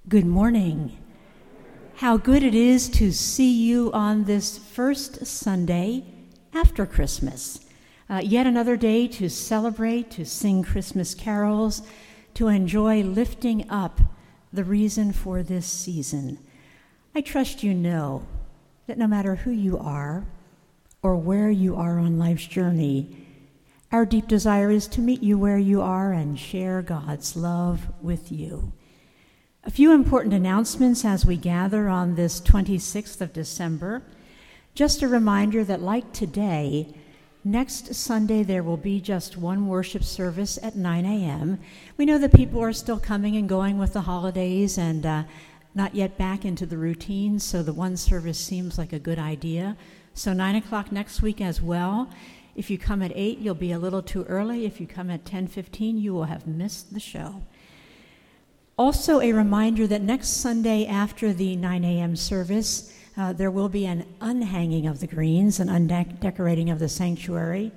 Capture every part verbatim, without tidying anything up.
Good morning. How good it is to see you on this first Sunday after Christmas. Uh, yet another day to celebrate, to sing Christmas carols, to enjoy lifting up the reason for this season. I trust you know that no matter who you are or where you are on life's journey, our deep desire is to meet you where you are and share God's love with you. A few important announcements as we gather on this twenty-sixth of December. Just a reminder that like today, next Sunday there will be just one worship service at nine a.m. We know that people are still coming and going with the holidays and uh, not yet back into the routine, so the one service seems like a good idea. So nine o'clock next week as well. If you come at eight, you'll be a little too early. If you come at ten fifteen, you will have missed the show. Also, a reminder that next Sunday after the nine a.m. service, uh, there will be an unhanging of the greens, an undecorating of the sanctuary.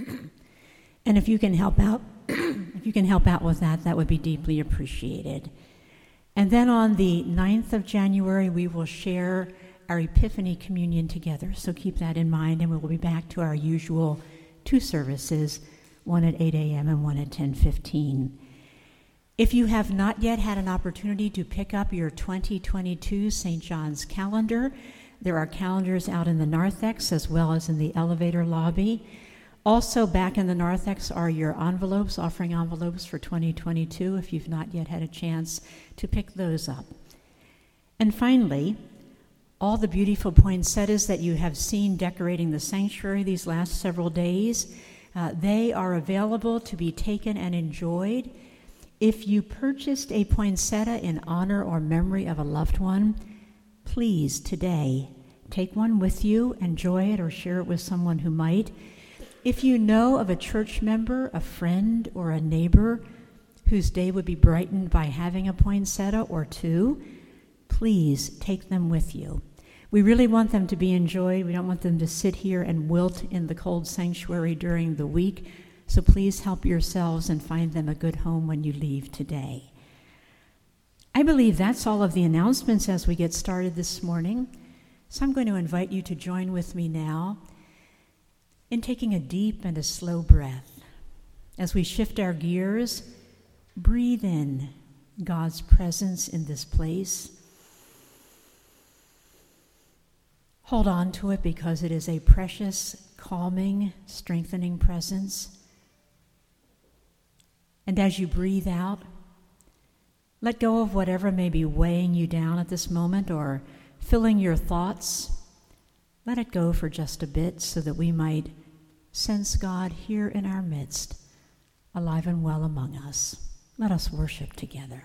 And if you can help out, if you can help out with that, that would be deeply appreciated. And then on the ninth of January, we will share our Epiphany Communion together. So keep that in mind, and we will be back to our usual two services, one at eight a.m. and one at ten fifteen. If you have not yet had an opportunity to pick up your twenty twenty-two Saint John's calendar, there are calendars out in the narthex as well as in the elevator lobby. Also back in the narthex are your envelopes, offering envelopes for twenty twenty-two, if you've not yet had a chance to pick those up. And finally, all the beautiful poinsettias that you have seen decorating the sanctuary these last several days, uh, they are available to be taken and enjoyed. If you purchased a poinsettia in honor or memory of a loved one, please today take one with you, enjoy it, or share it with someone who might. If you know of a church member, a friend, or a neighbor whose day would be brightened by having a poinsettia or two, please take them with you. We really want them to be enjoyed. We don't want them to sit here and wilt in the cold sanctuary during the week. So please help yourselves and find them a good home when you leave today. I believe that's all of the announcements as we get started this morning. So I'm going to invite you to join with me now in taking a deep and a slow breath. As we shift our gears, breathe in God's presence in this place. Hold on to it because it is a precious, calming, strengthening presence. And as you breathe out, let go of whatever may be weighing you down at this moment or filling your thoughts. Let it go for just a bit so that we might sense God here in our midst, alive and well among us. Let us worship together.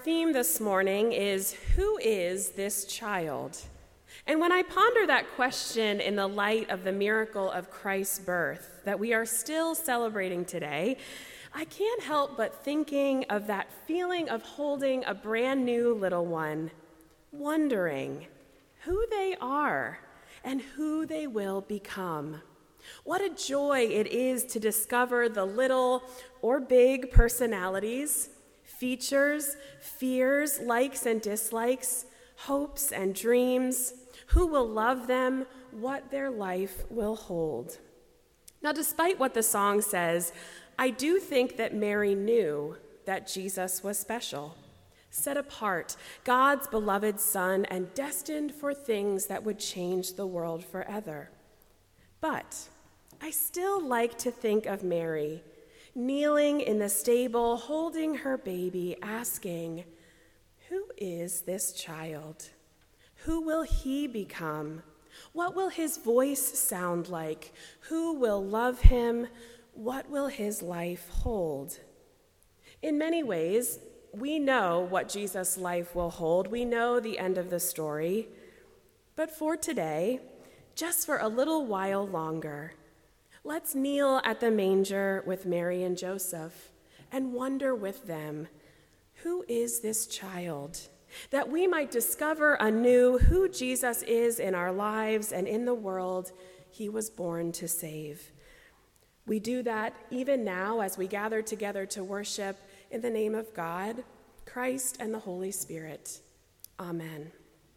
theme this morning is, who is this child? And when I ponder that question in the light of the miracle of Christ's birth that we are still celebrating today, I can't help but thinking of that feeling of holding a brand new little one, wondering who they are and who they will become. What a joy it is to discover the little or big personalities, features, fears, likes and dislikes, hopes and dreams, who will love them, what their life will hold. Now, despite what the song says, I do think that Mary knew that Jesus was special, set apart, God's beloved Son, and destined for things that would change the world forever. But I still like to think of Mary kneeling in the stable, holding her baby, asking, who is this child? Who will he become? What will his voice sound like? Who will love him? What will his life hold? In many ways, we know what Jesus' life will hold. We know the end of the story. But for today, just for a little while longer, let's kneel at the manger with Mary and Joseph and wonder with them, who is this child? That we might discover anew who Jesus is in our lives and in the world he was born to save. We do that even now as we gather together to worship in the name of God, Christ, and the Holy Spirit. Amen.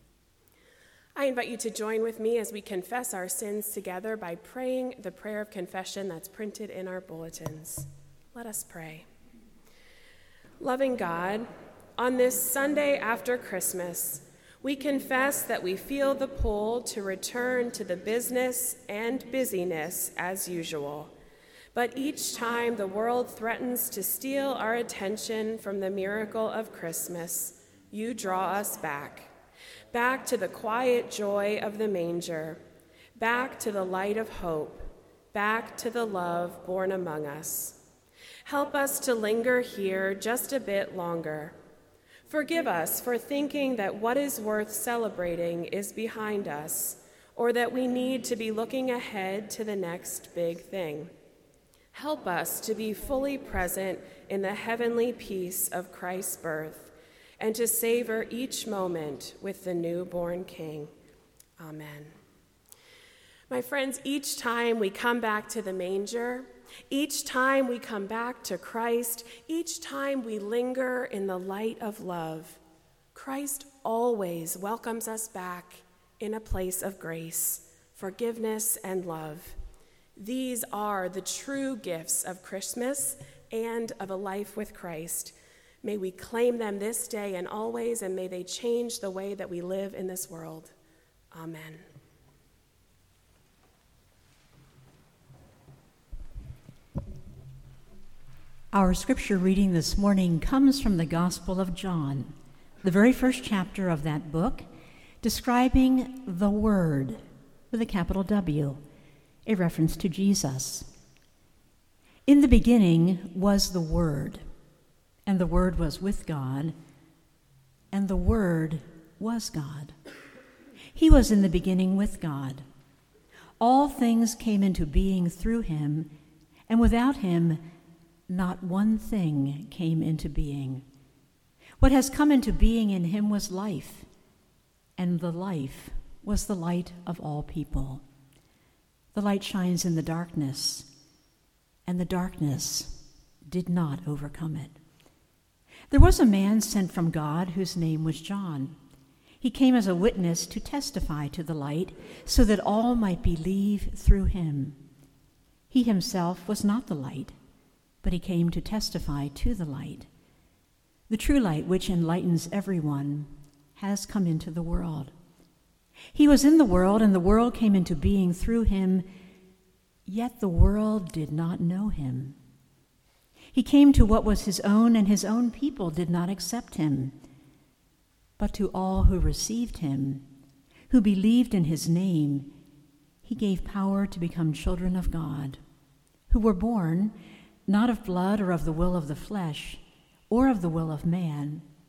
I invite you to join with me as we confess our sins together by praying the prayer of confession that's printed in our bulletins. Let us pray. Loving God, on this Sunday after Christmas, we confess that we feel the pull to return to the business and busyness as usual. But each time the world threatens to steal our attention from the miracle of Christmas, you draw us back, back to the quiet joy of the manger, back to the light of hope, back to the love born among us. Help us to linger here just a bit longer. Forgive us for thinking that what is worth celebrating is behind us, or that we need to be looking ahead to the next big thing. Help us to be fully present in the heavenly peace of Christ's birth and to savor each moment with the newborn King. Amen. My friends, each time we come back to the manger, each time we come back to Christ, each time we linger in the light of love, Christ always welcomes us back in a place of grace, forgiveness, and love. These are the true gifts of Christmas and of a life with Christ. May we claim them this day and always, and may they change the way that we live in this world. Amen. Our scripture reading this morning comes from the Gospel of John, the very first chapter of that book, describing the Word with a capital W, a reference to Jesus. In the beginning was the Word, and the Word was with God, and the Word was God. He was in the beginning with God. All things came into being through him, and without him not one thing came into being. What has come into being in him was life, and the life was the light of all people. The light shines in the darkness, and the darkness did not overcome it. There was a man sent from God whose name was John. He came as a witness to testify to the light, so that all might believe through him. He himself was not the light, but he came to testify to the light. The true light, which enlightens everyone, has come into the world. He was in the world, and the world came into being through him, yet the world did not know him. He came to what was his own, and his own people did not accept him. But to all who received him, who believed in his name, he gave power to become children of God, who were born not of blood or of the will of the flesh or of the will of man,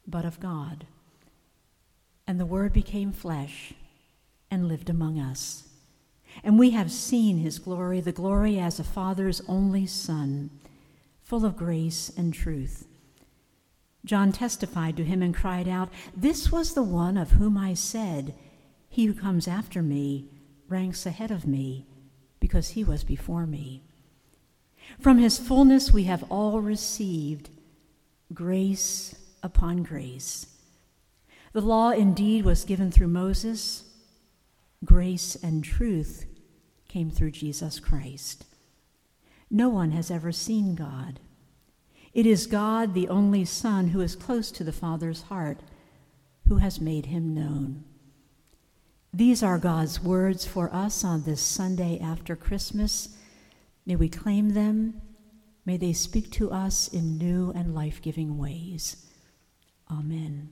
but of God. And the Word became flesh and lived among us. And we have seen his glory, the glory as a Father's only Son, full of grace and truth. John testified to him and cried out, "This was the one of whom I said, 'He who comes after me ranks ahead of me, because he was before me.' From his fullness we have all received grace upon grace. The law indeed was given through Moses. Grace and truth came through Jesus Christ. No one has ever seen God. It is God, the only Son, who is close to the Father's heart, who has made him known." These are God's words for us on this Sunday after Christmas. May we claim them. May they speak to us in new and life-giving ways. Amen.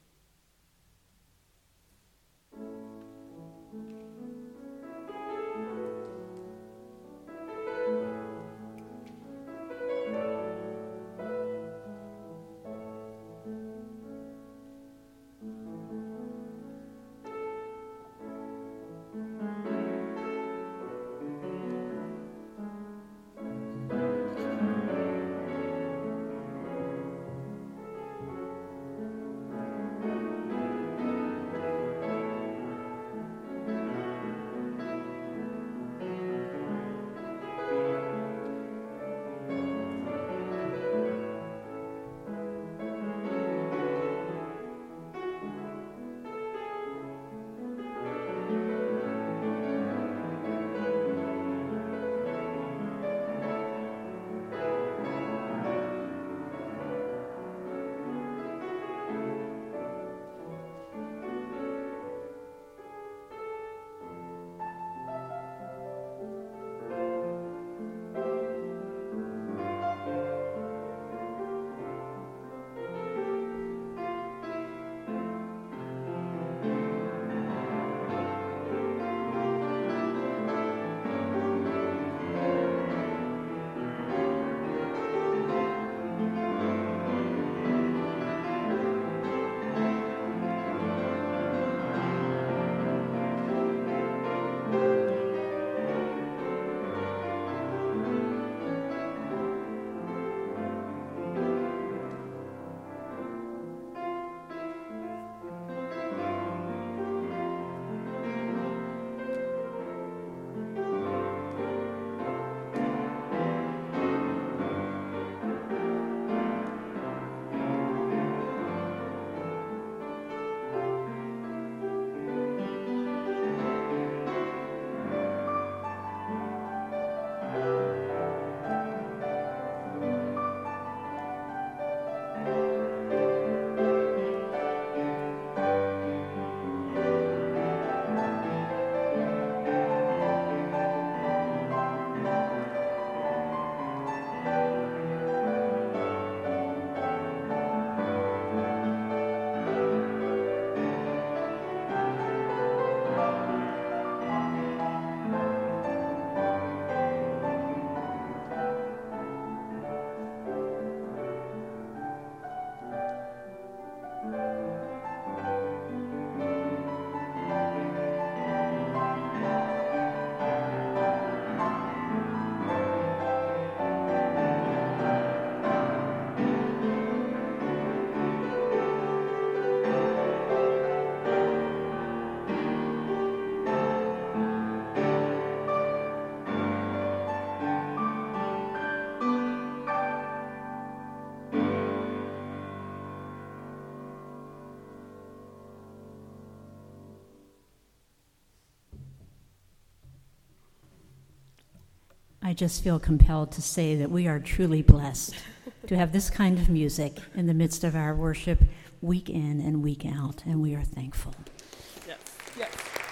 I just feel compelled to say that we are truly blessed to have this kind of music in the midst of our worship week in and week out, and we are thankful. Yes, yes.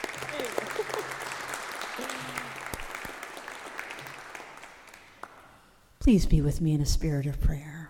Please be with me in a spirit of prayer.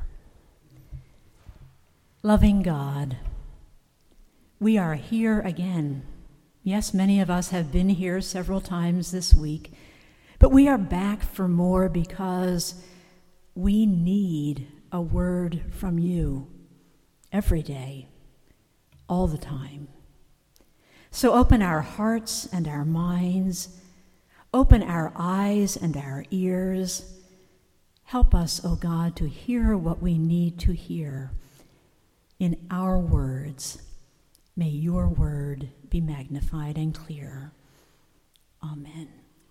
Loving God, we are here again. Yes, many of us have been here several times this week, but we are back for more because we need a word from you. every day, all the time. So open our hearts and our minds, open our eyes and our ears. Help us, O God, to hear what we need to hear. In our words, may your word be magnified and clear. Amen.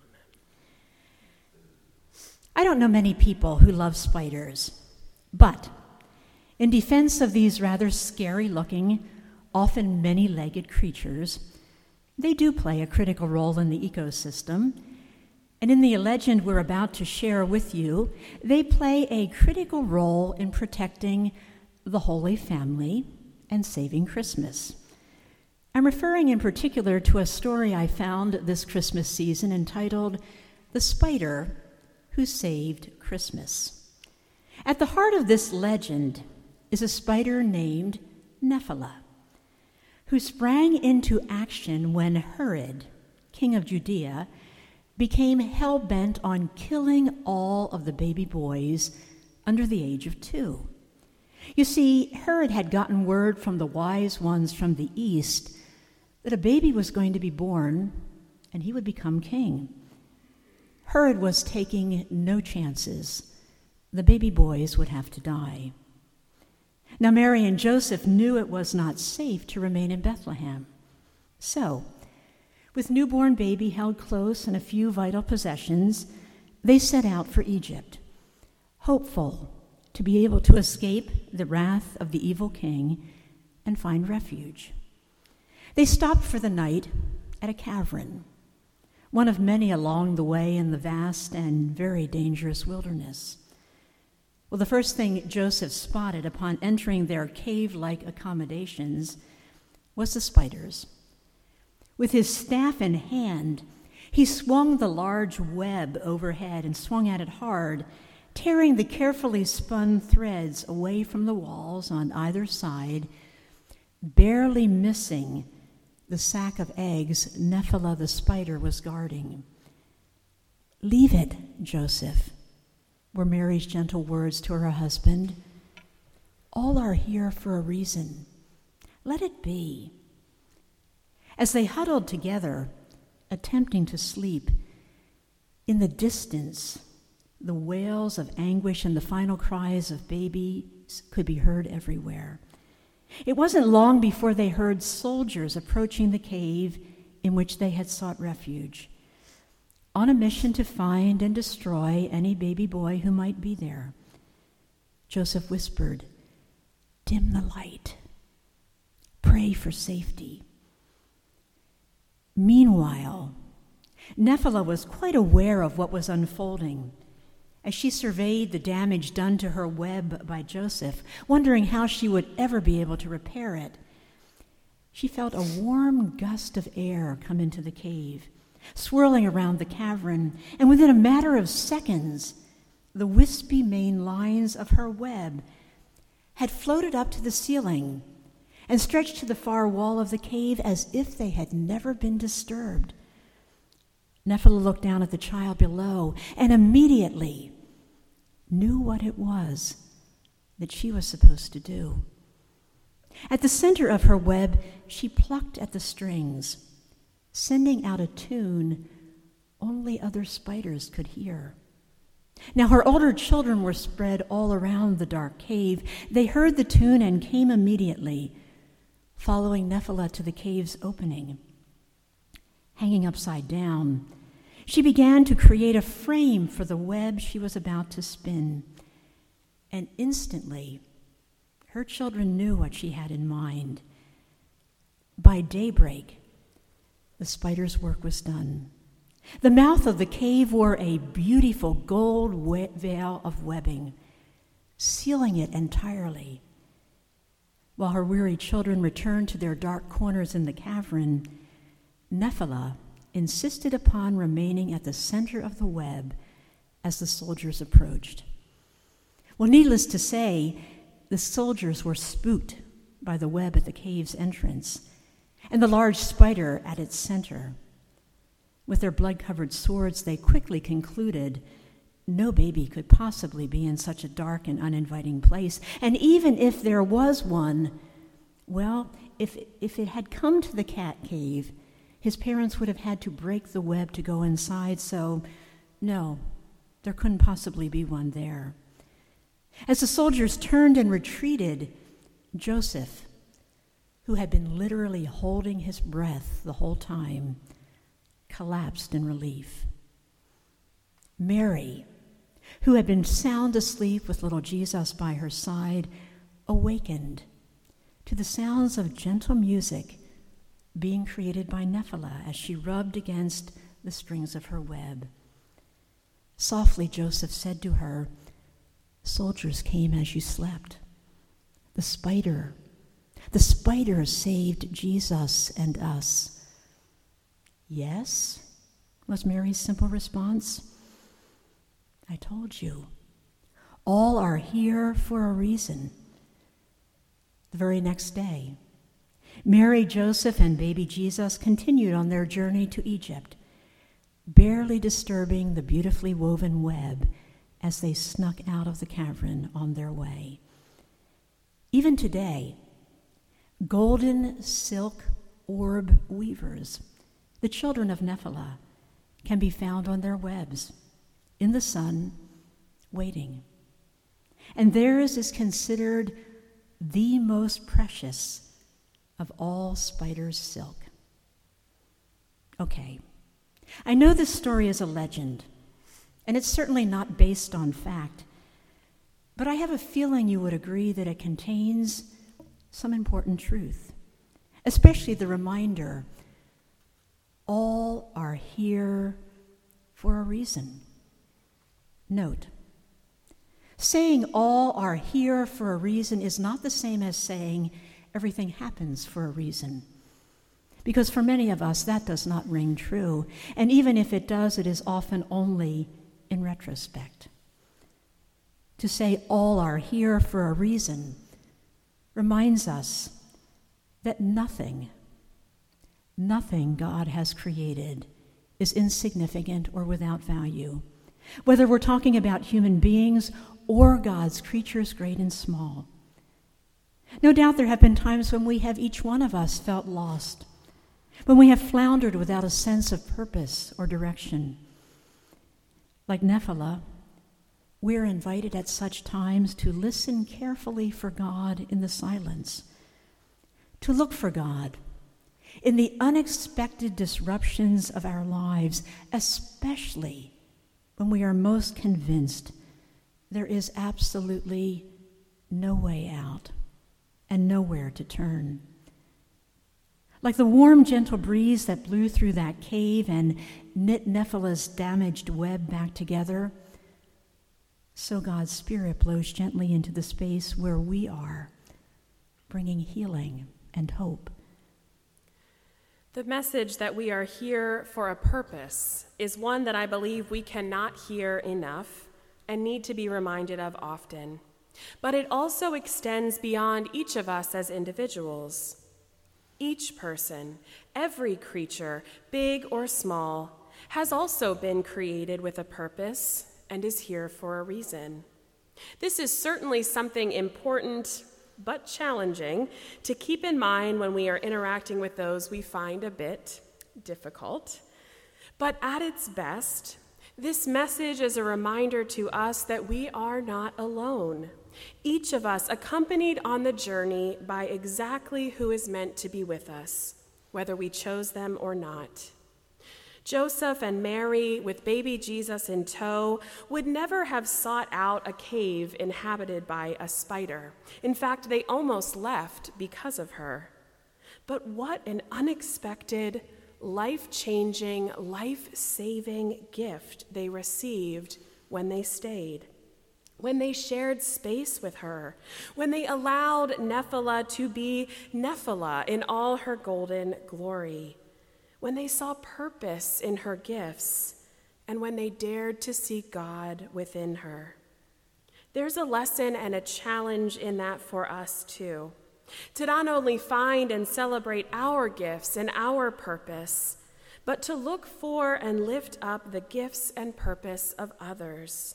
I don't know many people who love spiders, but in defense of these rather scary-looking, often many-legged creatures, they do play a critical role in the ecosystem. And in the legend we're about to share with you, they play a critical role in protecting the Holy Family and saving Christmas. I'm referring in particular to a story I found this Christmas season entitled The Spider Who Saved Christmas. At the heart of this legend is a spider named Nephilah, who sprang into action when Herod, king of Judea, became hell-bent on killing all of the baby boys under the age of two. You see, Herod had gotten word from the wise ones from the east that a baby was going to be born and he would become king. Herod was taking no chances. The baby boys would have to die. Now, Mary and Joseph knew it was not safe to remain in Bethlehem. So, with newborn baby held close and a few vital possessions, they set out for Egypt, hopeful to be able to escape the wrath of the evil king and find refuge. They stopped for the night at a cavern, one of many along the way in the vast and very dangerous wilderness. Well, the first thing Joseph spotted upon entering their cave-like accommodations was the spiders. With his staff in hand, he swung the large web overhead and swung at it hard, tearing the carefully spun threads away from the walls on either side, barely missing the sack of eggs Nephilah the spider was guarding. "Leave it, Joseph," were Mary's gentle words to her husband. "All are here for a reason. Let it be." As they huddled together, attempting to sleep, in the distance, the wails of anguish and the final cries of babies could be heard everywhere. It wasn't long before they heard soldiers approaching the cave in which they had sought refuge, on a mission to find and destroy any baby boy who might be there. Joseph whispered, "Dim the light. Pray for safety." Meanwhile, Nephilah was quite aware of what was unfolding as she surveyed the damage done to her web by Joseph, wondering how she would ever be able to repair it. She felt a warm gust of air come into the cave, swirling around the cavern, and within a matter of seconds, the wispy main lines of her web had floated up to the ceiling and stretched to the far wall of the cave as if they had never been disturbed. Nephilah looked down at the child below and immediately knew what it was that she was supposed to do. At the center of her web, she plucked at the strings, sending out a tune only other spiders could hear. Now her older children were spread all around the dark cave. They heard the tune and came immediately, following Nephilah to the cave's opening. Hanging upside down, she began to create a frame for the web she was about to spin. And instantly, her children knew what she had in mind. By daybreak, the spider's work was done. The mouth of the cave wore a beautiful gold veil of webbing, sealing it entirely. While her weary children returned to their dark corners in the cavern, Nephilah insisted upon remaining at the center of the web as the soldiers approached. Well, needless to say, the soldiers were spooked by the web at the cave's entrance and the large spider at its center. With their blood-covered swords, they quickly concluded no baby could possibly be in such a dark and uninviting place. And even if there was one, well, if, if it had come to the cat cave, his parents would have had to break the web to go inside, so no, there couldn't possibly be one there. As the soldiers turned and retreated, Joseph, who had been literally holding his breath the whole time, collapsed in relief. Mary, who had been sound asleep with little Jesus by her side, awakened to the sounds of gentle music being created by Nephilah as she rubbed against the strings of her web. Softly, Joseph said to her, "Soldiers came as you slept. The spider, the spider saved Jesus and us." "Yes," was Mary's simple response. "I told you, all are here for a reason." The very next day, Mary, Joseph, and baby Jesus continued on their journey to Egypt, barely disturbing the beautifully woven web as they snuck out of the cavern on their way. Even today, golden silk orb weavers, the children of Nephilah, can be found on their webs, in the sun, waiting. And theirs is considered the most precious of all spiders' silk. Okay, I know this story is a legend, and it's certainly not based on fact, but I have a feeling you would agree that it contains some important truth, especially the reminder, all are here for a reason. Note, saying all are here for a reason is not the same as saying everything happens for a reason. Because for many of us, that does not ring true. And even if it does, it is often only in retrospect. To say all are here for a reason reminds us that nothing, nothing God has created is insignificant or without value. Whether we're talking about human beings or God's creatures, great and small. No doubt there have been times when we have, each one of us, felt lost, when we have floundered without a sense of purpose or direction. Like Nephilah, we're invited at such times to listen carefully for God in the silence, to look for God in the unexpected disruptions of our lives, especially when we are most convinced there is absolutely no way out and nowhere to turn. Like the warm, gentle breeze that blew through that cave and knit Nephilah's damaged web back together, so God's Spirit blows gently into the space where we are, bringing healing and hope. The message that we are here for a purpose is one that I believe we cannot hear enough and need to be reminded of often. But it also extends beyond each of us as individuals. Each person, every creature, big or small, has also been created with a purpose and is here for a reason. This is certainly something important but challenging to keep in mind when we are interacting with those we find a bit difficult. But at its best, this message is a reminder to us that we are not alone. Each of us accompanied on the journey by exactly who is meant to be with us, whether we chose them or not. Joseph and Mary, with baby Jesus in tow, would never have sought out a cave inhabited by a spider. In fact, they almost left because of her. But what an unexpected, life-changing, life-saving gift they received when they stayed, when they shared space with her, when they allowed Nephilah to be Nephilah in all her golden glory, when they saw purpose in her gifts, and when they dared to seek God within her. There's a lesson and a challenge in that for us too, to not only find and celebrate our gifts and our purpose, but to look for and lift up the gifts and purpose of others.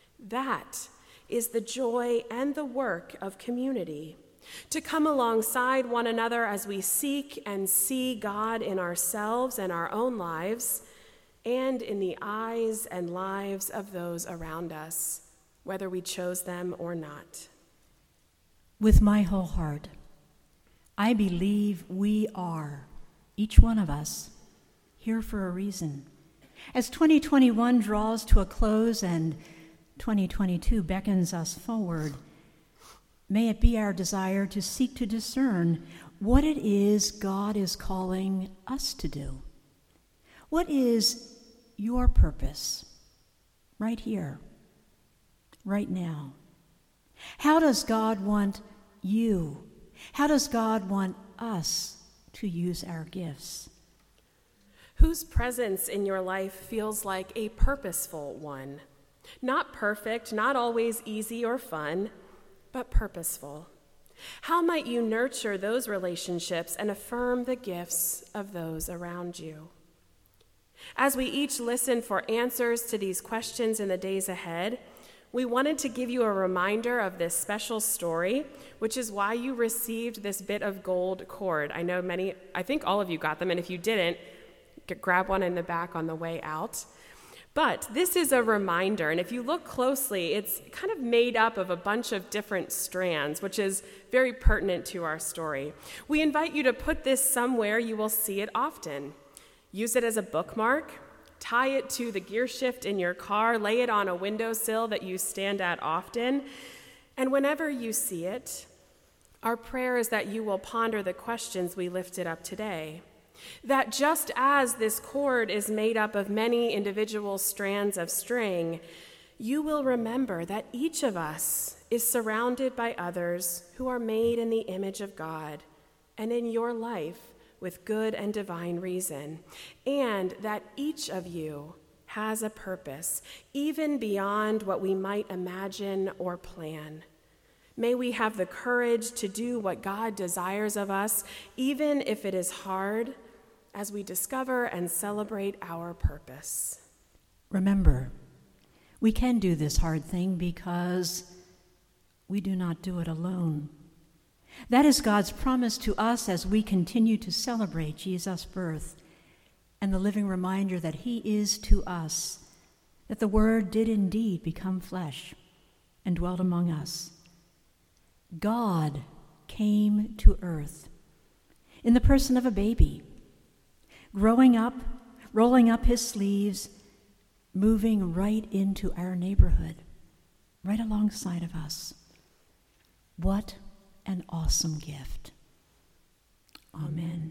That is the joy and the work of community, to come alongside one another as we seek and see God in ourselves and our own lives, and in the eyes and lives of those around us, whether we chose them or not. With my whole heart, I believe we are, each one of us, here for a reason. As twenty twenty-one draws to a close and twenty twenty-two beckons us forward, may it be our desire to seek to discern what it is God is calling us to do. What is your purpose right here, right now? How does God want you? How does God want us to use our gifts? Whose presence in your life feels like a purposeful one? Not perfect, not always easy or fun, but purposeful. How might you nurture those relationships and affirm the gifts of those around you? As we each listen for answers to these questions in the days ahead, we wanted to give you a reminder of this special story, which is why you received this bit of gold cord. I know many, I think all of you got them, and if you didn't, grab one in the back on the way out. But this is a reminder, and if you look closely, it's kind of made up of a bunch of different strands, which is very pertinent to our story. We invite you to put this somewhere you will see it often. Use it as a bookmark, tie it to the gear shift in your car, lay it on a windowsill that you stand at often, and whenever you see it, our prayer is that you will ponder the questions we lifted up today. That just as this cord is made up of many individual strands of string, you will remember that each of us is surrounded by others who are made in the image of God and in your life with good and divine reason, and that each of you has a purpose, even beyond what we might imagine or plan. May we have the courage to do what God desires of us, even if it is hard, as we discover and celebrate our purpose. Remember, we can do this hard thing because we do not do it alone. That is God's promise to us as we continue to celebrate Jesus' birth and the living reminder that he is to us, that the Word did indeed become flesh and dwelt among us. God came to earth in the person of a baby, growing up, rolling up his sleeves, moving right into our neighborhood, right alongside of us. What an awesome gift. Amen.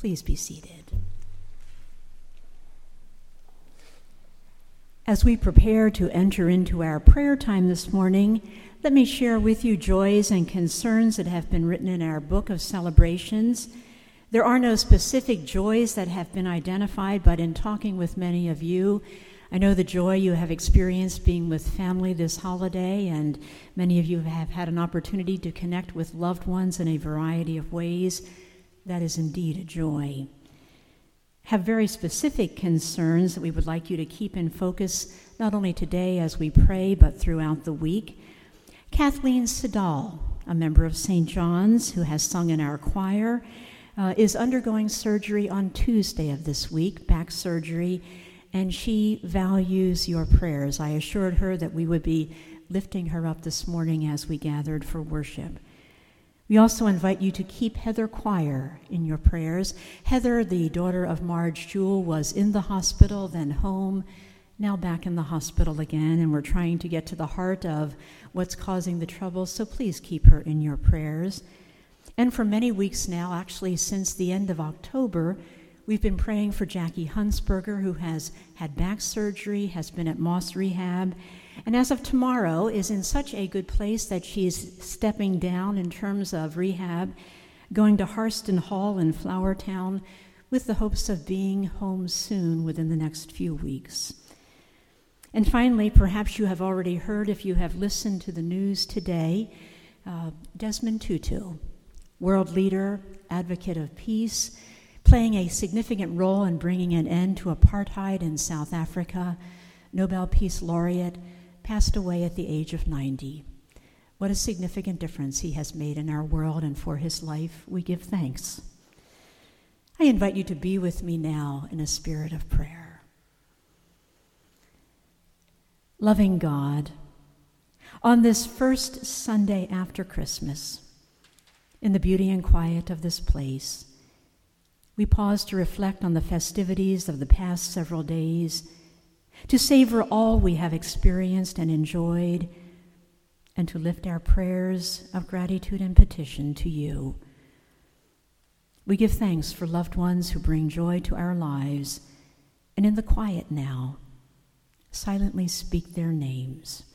Please be seated. As we prepare to enter into our prayer time this morning, let me share with you joys and concerns that have been written in our book of celebrations. There are no specific joys that have been identified, but in talking with many of you, I know the joy you have experienced being with family this holiday, and many of you have had an opportunity to connect with loved ones in a variety of ways. That is indeed a joy. Have very specific concerns that we would like you to keep in focus, not only today as we pray, but throughout the week. Kathleen Siddall, a member of Saint John's who has sung in our choir, uh, is undergoing surgery on Tuesday of this week, back surgery, and she values your prayers. I assured her that we would be lifting her up this morning as we gathered for worship. We also invite you to keep Heather Choir in your prayers. Heather, the daughter of Marge Jewell, was in the hospital, then home, now back in the hospital again, and we're trying to get to the heart of what's causing the trouble, so please keep her in your prayers. And for many weeks now, actually since the end of October, we've been praying for Jackie Hunsberger, who has had back surgery, has been at Moss Rehab, and as of tomorrow is in such a good place that she's stepping down in terms of rehab, going to Harston Hall in Flowertown with the hopes of being home soon within the next few weeks. And finally, perhaps you have already heard, if you have listened to the news today, uh, Desmond Tutu, world leader, advocate of peace, playing a significant role in bringing an end to apartheid in South Africa, Nobel Peace Laureate, passed away at the age of ninety. What a significant difference he has made in our world, and for his life we give thanks. I invite you to be with me now in a spirit of prayer. Loving God, on this first Sunday after Christmas, in the beauty and quiet of this place, we pause to reflect on the festivities of the past several days, to savor all we have experienced and enjoyed, and to lift our prayers of gratitude and petition to you. We give thanks for loved ones who bring joy to our lives, and in the quiet now, silently speak their names.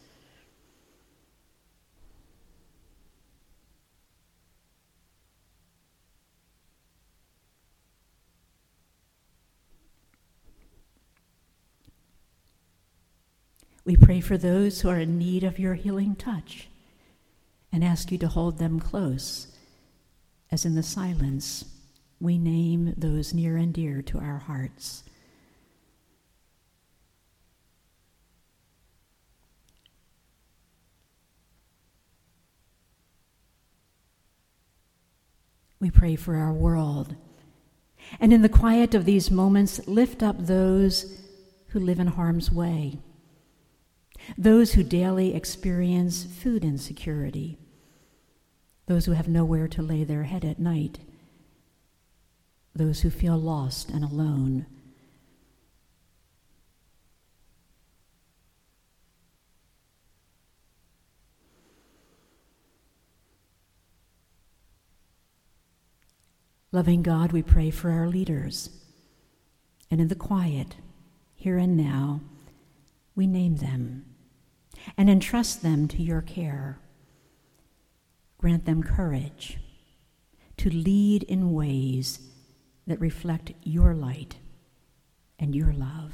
We pray for those who are in need of your healing touch and ask you to hold them close, as in the silence we name those near and dear to our hearts. We pray for our world, and in the quiet of these moments, lift up those who live in harm's way, those who daily experience food insecurity, those who have nowhere to lay their head at night, those who feel lost and alone. Loving God, we pray for our leaders, and in the quiet, here and now, we name them and entrust them to your care. Grant them courage to lead in ways that reflect your light and your love.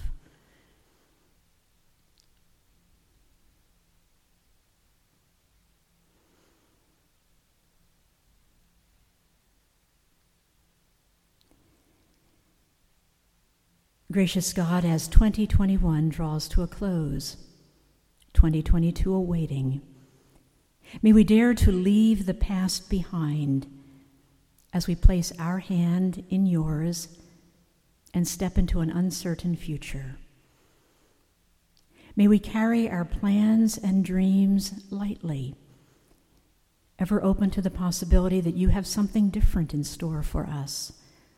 Gracious God, as twenty twenty-one draws to a close, twenty twenty-two awaiting, may we dare to leave the past behind as we place our hand in yours and step into an uncertain future. May we carry our plans and dreams lightly, ever open to the possibility that you have something different in store for us.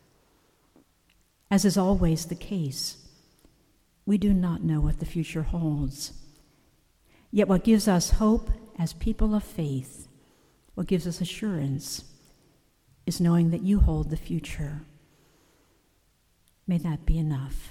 As is always the case, we do not know what the future holds. Yet what gives us hope as people of faith, what gives us assurance, is knowing that you hold the future. May that be enough.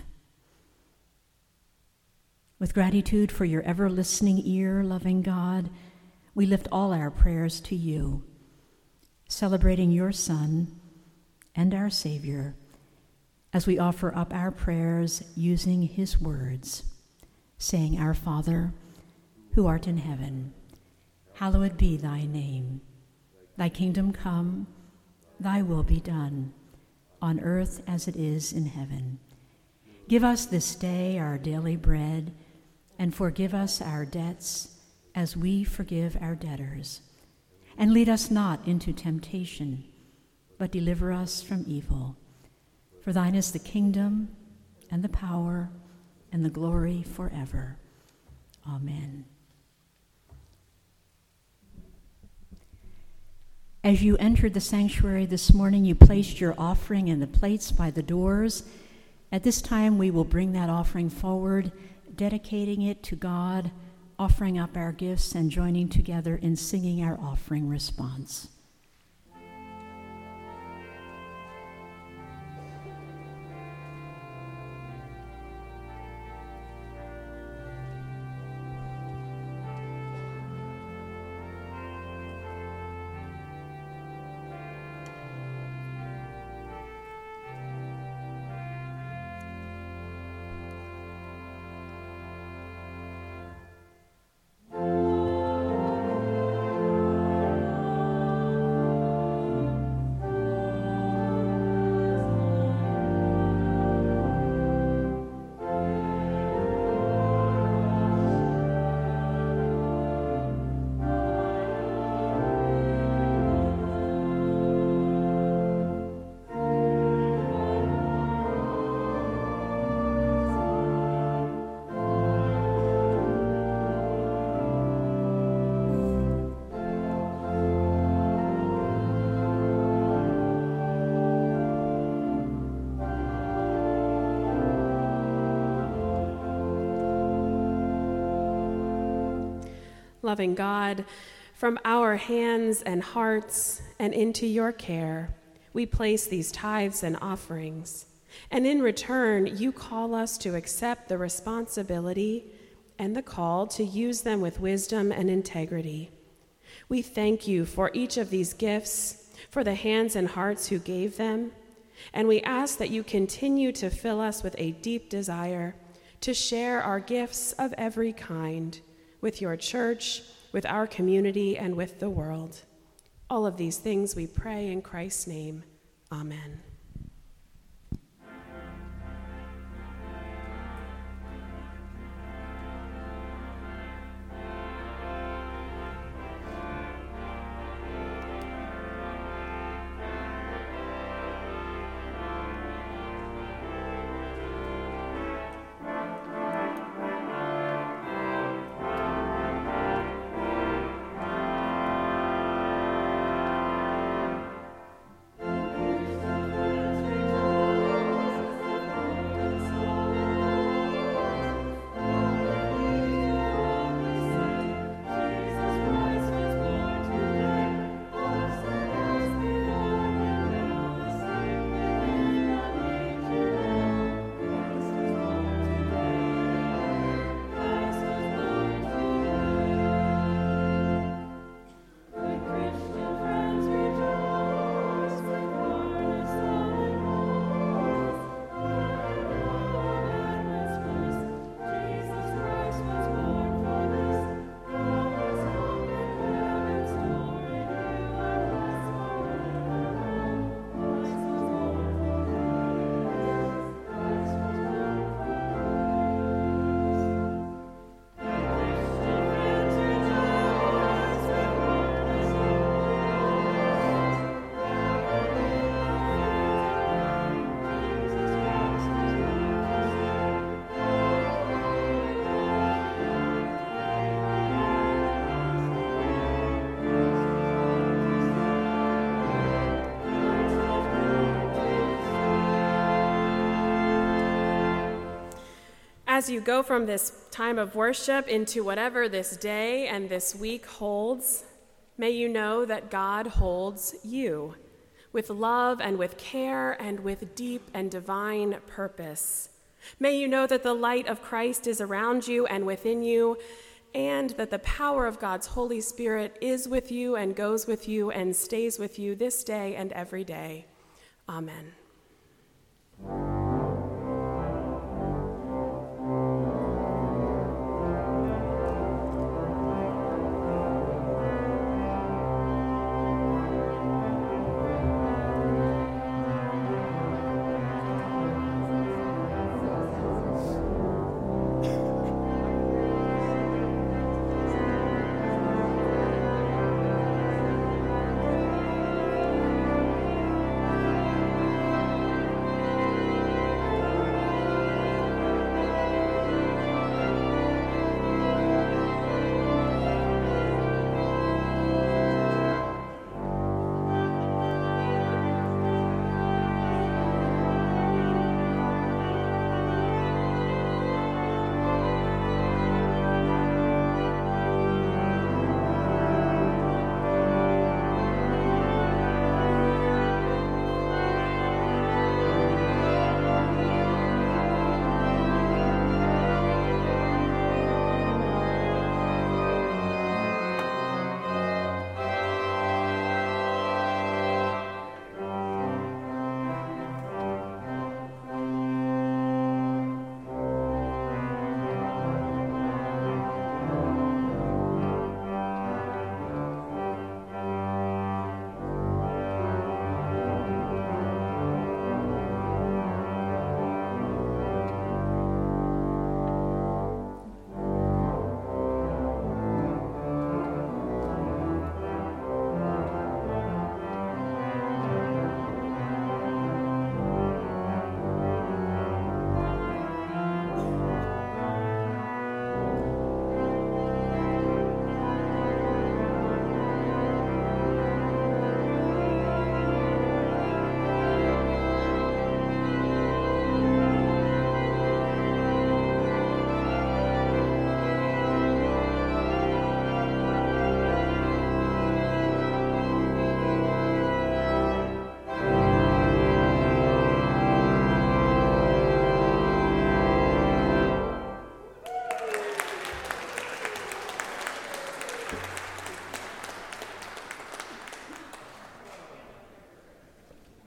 With gratitude for your ever-listening ear, loving God, we lift all our prayers to you, celebrating your Son and our Savior, as we offer up our prayers using his words, saying, Our Father, who art in heaven, hallowed be thy name. Thy kingdom come, thy will be done, on earth as it is in heaven. Give us this day our daily bread, and forgive us our debts as we forgive our debtors. And lead us not into temptation, but deliver us from evil. For thine is the kingdom, and the power, and the glory forever. Amen. As you entered the sanctuary this morning, you placed your offering in the plates by the doors. At this time, we will bring that offering forward, dedicating it to God, offering up our gifts, and joining together in singing our offering response. Loving God, from our hands and hearts and into your care, we place these tithes and offerings. And in return, you call us to accept the responsibility and the call to use them with wisdom and integrity. We thank you for each of these gifts, for the hands and hearts who gave them, and we ask that you continue to fill us with a deep desire to share our gifts of every kind with your church, with our community, and with the world. All of these things we pray in Christ's name. Amen. As you go from this time of worship into whatever this day and this week holds, may you know that God holds you. with love and with care and with deep and divine purpose. May you know that the light of Christ is around you and within you, and that the power of God's Holy Spirit is with you and goes with you and stays with you this day and every day. Amen.